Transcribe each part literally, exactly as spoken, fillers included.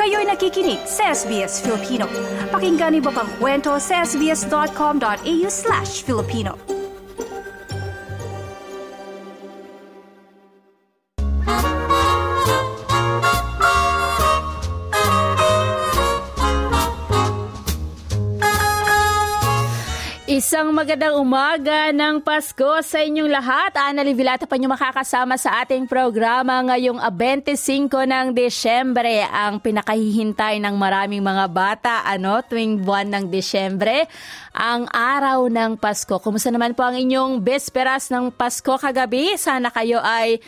Kayo'y nakikinig sa S B S Filipino. Pakinggan niyo pa ang kwento sa sbs.com.au slash Filipino. Isang magandang umaga ng Pasko sa inyong lahat. Ana Livilata pa nyo makakasama sa ating programa ngayong twenty-five ng Desyembre, ang pinakahihintay ng maraming mga bata, ano, tuwing buwan ng Desyembre, ang araw ng Pasko. Kumusta naman po ang inyong besperas ng Pasko kagabi? Sana kayo ay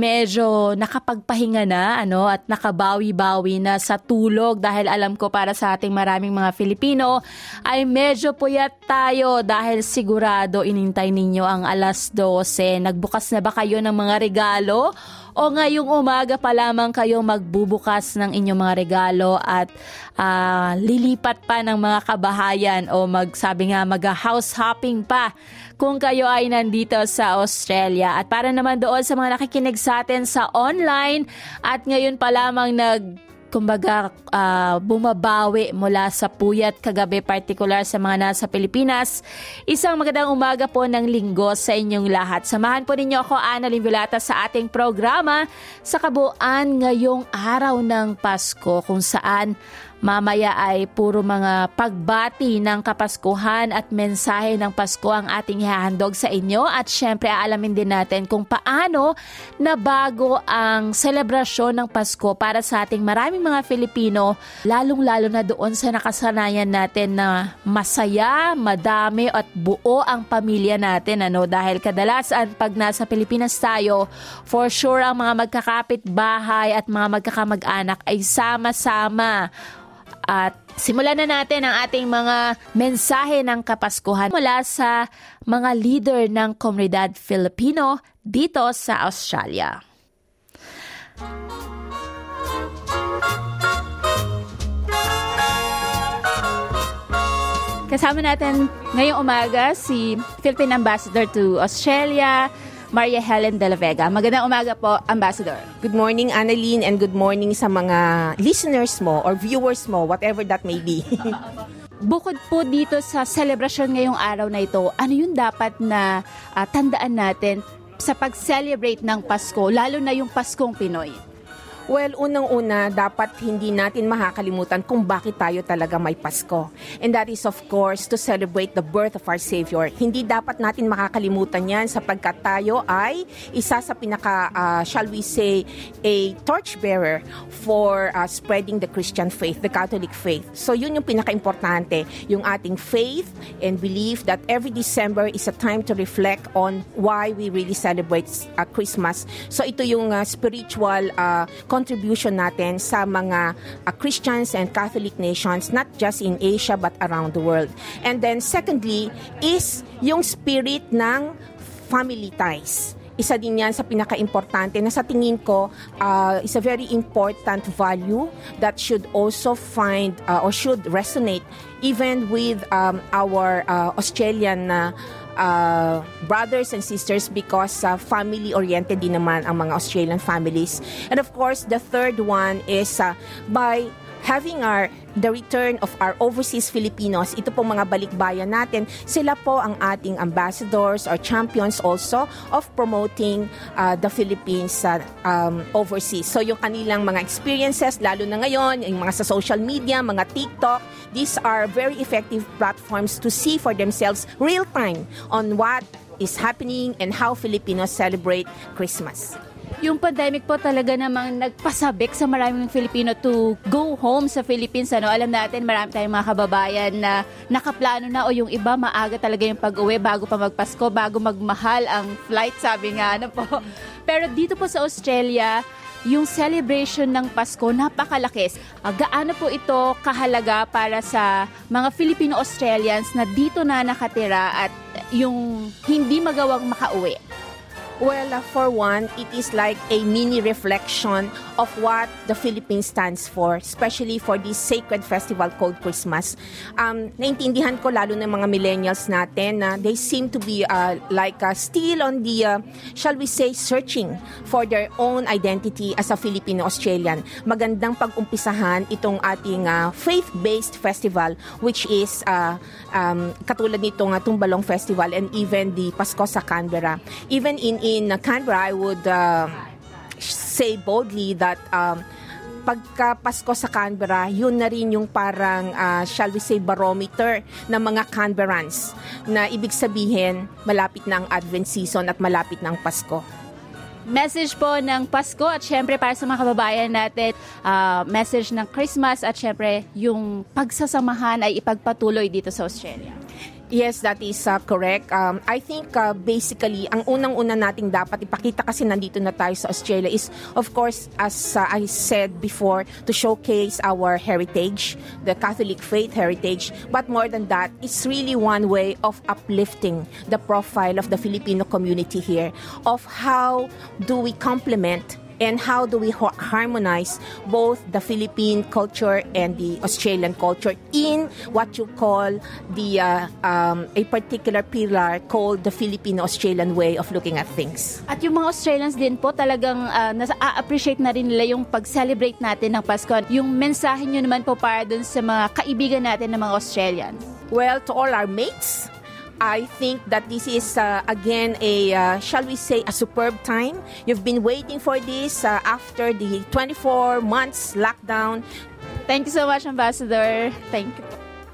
medyo nakapagpahinga na, ano, at nakabawi-bawi na sa tulog, dahil alam ko para sa ating maraming mga Filipino ay medyo puyat tayo dahil sigurado inintay ninyo ang alas dose. Nagbukas na ba kayo ng mga regalo? O ngayong umaga pa lamang kayo magbubukas ng inyong mga regalo at uh, lilipat pa ng mga kabahayan o magsabi nga mag-house hopping pa kung kayo ay nandito sa Australia. At para naman doon sa mga nakikinig sa atin sa online at ngayon pa lamang nag kumbaga uh, bumabawi mula sa puyat kagabi, particular sa mga nasa Pilipinas. Isang magandang umaga po ng Linggo sa inyong lahat. Samahan po ninyo ako, Ana Livilata, sa ating programa sa kabuuan ngayong araw ng Pasko, kung saan mamaya ay puro mga pagbati ng Kapaskuhan at mensahe ng Pasko ang ating ihahandog sa inyo. At syempre, aalamin din natin kung paano nabago ang selebrasyon ng Pasko para sa ating maraming mga Filipino, lalong-lalo na doon sa nakasanayan natin na masaya, madami at buo ang pamilya natin. Ano? Dahil kadalasan pag nasa Pilipinas tayo, for sure ang mga magkakapit bahay at mga magkakamag-anak ay sama-sama. At simulan na natin ang ating mga mensahe ng Kapaskuhan mula sa mga leader ng komunidad Filipino dito sa Australia. Kasama natin ngayong umaga si Philippine Ambassador to Australia, Maria Helen De La Vega. Magandang umaga po, Ambassador. Good morning, Annalyn, and good morning sa mga listeners mo or viewers mo, whatever that may be. Bukod po dito sa celebration ngayong araw na ito, ano yung dapat na uh, tandaan natin sa pag-celebrate ng Pasko, lalo na yung Paskong Pinoy? Well, unang-una, dapat hindi natin makakalimutan kung bakit tayo talaga may Pasko. And that is, of course, to celebrate the birth of our Savior. Hindi dapat natin makakalimutan yan sapagkat tayo ay isa sa pinaka, uh, shall we say, a torchbearer for uh, spreading the Christian faith, the Catholic faith. So yun yung pinaka-importante, yung ating faith and belief that every December is a time to reflect on why we really celebrate uh, Christmas. So ito yung uh, spiritual uh, contribution natin sa mga uh, Christians and Catholic nations, not just in Asia but around the world. And then secondly is yung spirit ng family ties. Isa din yan sa pinaka-importante na sa tingin ko uh, is a very important value that should also find uh, or should resonate even with um, our uh, Australian uh, Uh, brothers and sisters, because uh, family-oriented din naman ang mga Australian families. And of course, the third one is uh, by having our the return of our overseas Filipinos, ito pong mga balikbayan natin, sila po ang ating ambassadors or champions also of promoting uh, the Philippines uh, um, overseas. So yung kanilang mga experiences, lalo na ngayon, yung mga sa social media, mga TikTok, these are very effective platforms to see for themselves real time on what is happening and how Filipinos celebrate Christmas. Yung pandemic po talaga namang nagpasabik sa maraming Filipino to go home sa Philippines. Ano, alam natin marami tayong mga kababayan na nakaplano na o yung iba maaga talaga yung pag-uwi bago pa magpasko, bago magmahal ang flight, sabi nga. Ano po. Pero dito po sa Australia, yung celebration ng Pasko napakalaki. Uh, gaano po ito kahalaga para sa mga Filipino-Australians na dito na nakatira at yung hindi magawang makauwi? Well, uh, for one, it is like a mini reflection of what the Philippines stands for, especially for this sacred festival called Christmas. Um, naintindihan ko lalo ng mga millennials natin na uh, they seem to be uh, like uh, still on the, uh, shall we say, searching for their own identity as a Filipino-Australian. Magandang pag-umpisahan itong ating uh, faith-based festival, which is uh, um, katulad nitong uh, Tumbalong Festival and even the Pasko sa Canberra. Even in In Canberra, I would uh, say boldly that um, pagka Pasko sa Canberra, yun na rin yung parang, uh, shall we say, barometer ng mga Canberrans na ibig sabihin, malapit na ang Advent season at malapit na ang Pasko. Message po ng Pasko at syempre para sa mga kababayan natin, uh, message ng Christmas at syempre yung pagsasamahan ay ipagpatuloy dito sa Australia. Yes, that is uh, correct. Um, I think uh, basically, ang unang-una nating dapat ipakita kasi nandito na tayo sa Australia is, of course, as uh, I said before, to showcase our heritage, the Catholic faith heritage. But more than that, it's really one way of uplifting the profile of the Filipino community here, of how do we complement and how do we harmonize both the Philippine culture and the Australian culture in what you call the uh, um, a particular pillar called the Filipino-Australian way of looking at things. At yung mga Australians din po talagang uh, nasa-appreciate na rin nila yung pag-celebrate natin ng Pasko. Yung mensahe nyo naman po para dun sa mga kaibigan natin ng mga Australians. Well, to all our mates, I think that this is, uh, again, a, uh, shall we say, a superb time. You've been waiting for this uh, after the twenty-four months lockdown. Thank you so much, Ambassador. Thank you.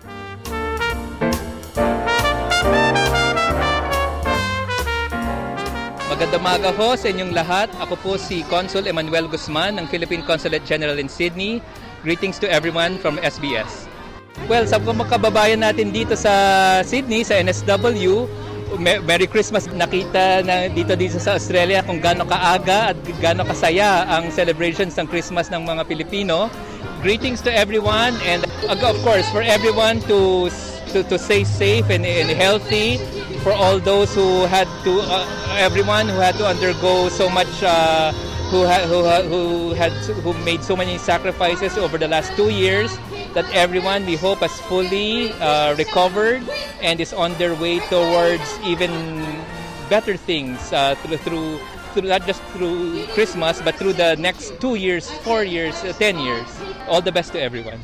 Magandang umaga po sa inyong lahat. Ako po si Consul Emmanuel Guzman ng Philippine Consulate General in Sydney. Greetings to everyone from S B S. Well, sa mga kababayan natin dito sa Sydney, sa N S W, Merry Christmas. Nakita na dito dito sa Australia kung gaano kaaga at gaano kasaya ang celebrations ng Christmas ng mga Pilipino. Greetings to everyone and of course for everyone to to, to stay safe and, and healthy. For all those who had to, uh, everyone who had to undergo so much, uh, who had who, who had who made so many sacrifices over the last two years. That everyone, we hope, has fully uh, recovered and is on their way towards even better things uh, through, through, through not just through Christmas, but through the next two years, four years, uh, ten years. All the best to everyone.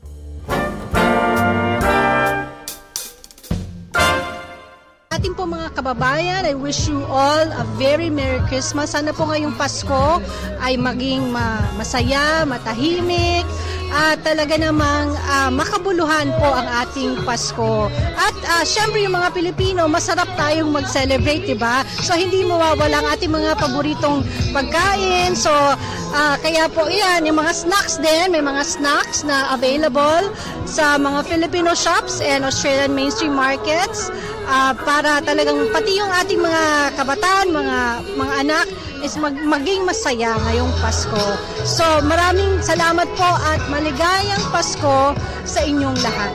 Ating po mga kababayan, I wish you all a very Merry Christmas. Sana po ngayong Pasko ay maging ma- masaya, matahimik, at talaga namang uh, makabuluhan po ang ating Pasko. At uh, syempre yung mga Pilipino, masarap tayong mag-celebrate, diba? So hindi mawawala ang ating mga paboritong pagkain. So uh, kaya po yan, yung mga snacks din, may mga snacks na available sa mga Filipino shops and Australian mainstream markets. Uh, para talagang pati yung ating mga kabataan, mga mga anak is mag, maging masaya ngayong Pasko. So maraming salamat po at maligayang Pasko sa inyong lahat.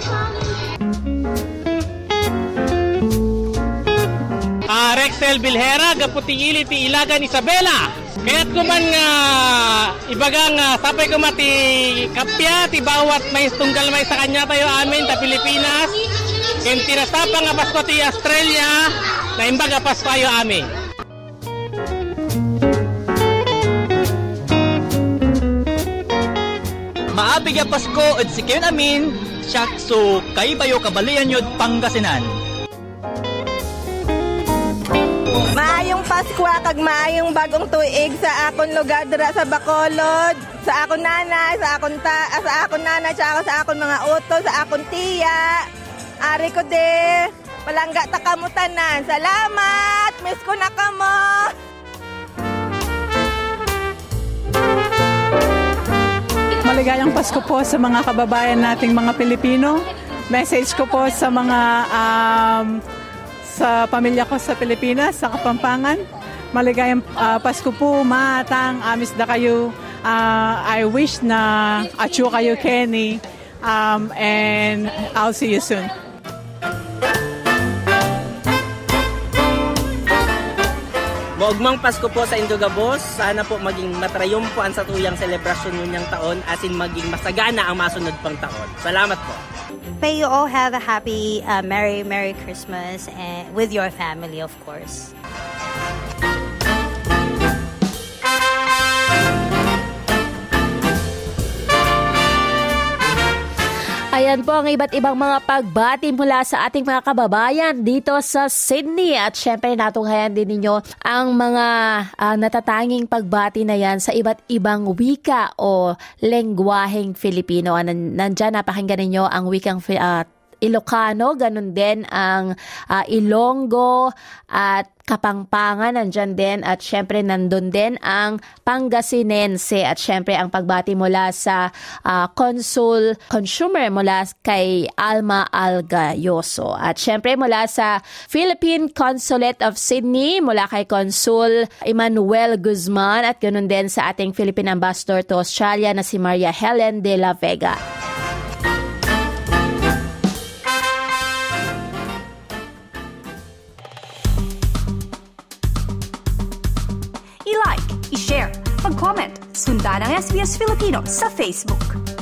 Uh, Rexel Bilhera, Gaputingili, ti Ilagan, Isabela. Kaya't kuman nga uh, ibagang uh, sapay ko mati kapya, ti bawat may tunggal may sa kanya tayo amin, ta Pilipinas. Kaya tinasapa nga Pasko ti Australia, na imbaga Pasko ayo amin. Maabig ang Pasko at sikiyon amin, siyak so kaibayo kabalian yun Pangasinan. Maayong Pasko kag maayong bagong tuig sa akon lugar dira sa Bacolod, sa akon nanay, sa akon ta, sa akon nanay, sa akon sa akon mga uto, sa akon tiya. Ari ko de, palangga ta kamutanan. Salamat, miss ko na kamo. Maligayang Pasko po sa mga kababayan nating mga Pilipino. Message ko po sa mga um, sa pamilya ko sa Pilipinas, sa Kapampangan. Maligayang uh, Pasko po, matang, amis da kayo. Uh, I wish na atyo kayo, Kenny. Um, and I'll see you soon. Maugmang Pasko po sa Indogabos. Sana po maging matrayumpuan sa tuyang selebrasyon ninyang taon as in maging masagana ang masunod pang taon. Salamat po. May you all have a happy, uh, Merry, Merry Christmas and with your family, of course. Ayan po ang iba't ibang mga pagbati mula sa ating mga kababayan dito sa Sydney. At syempre natunghayan din ninyo ang mga uh, natatanging pagbati na yan sa iba't ibang wika o lengguwaheng Filipino. Nandyan, napakinggan ninyo ang wikang uh, Ilocano, ganun din ang uh, Ilonggo at Kapampangan, nandyan din, at syempre nandun din ang Pangasinense, at syempre ang pagbati mula sa uh, Consul Consumer mula kay Alma Algayoso, at syempre mula sa Philippine Consulate of Sydney mula kay Consul Emmanuel Guzman, at ganun din sa ating Philippine Ambassador to Australia na si Maria Helen de la Vega. I-like, i-share, mag-comment, sundan ang S B S Filipino sa Facebook.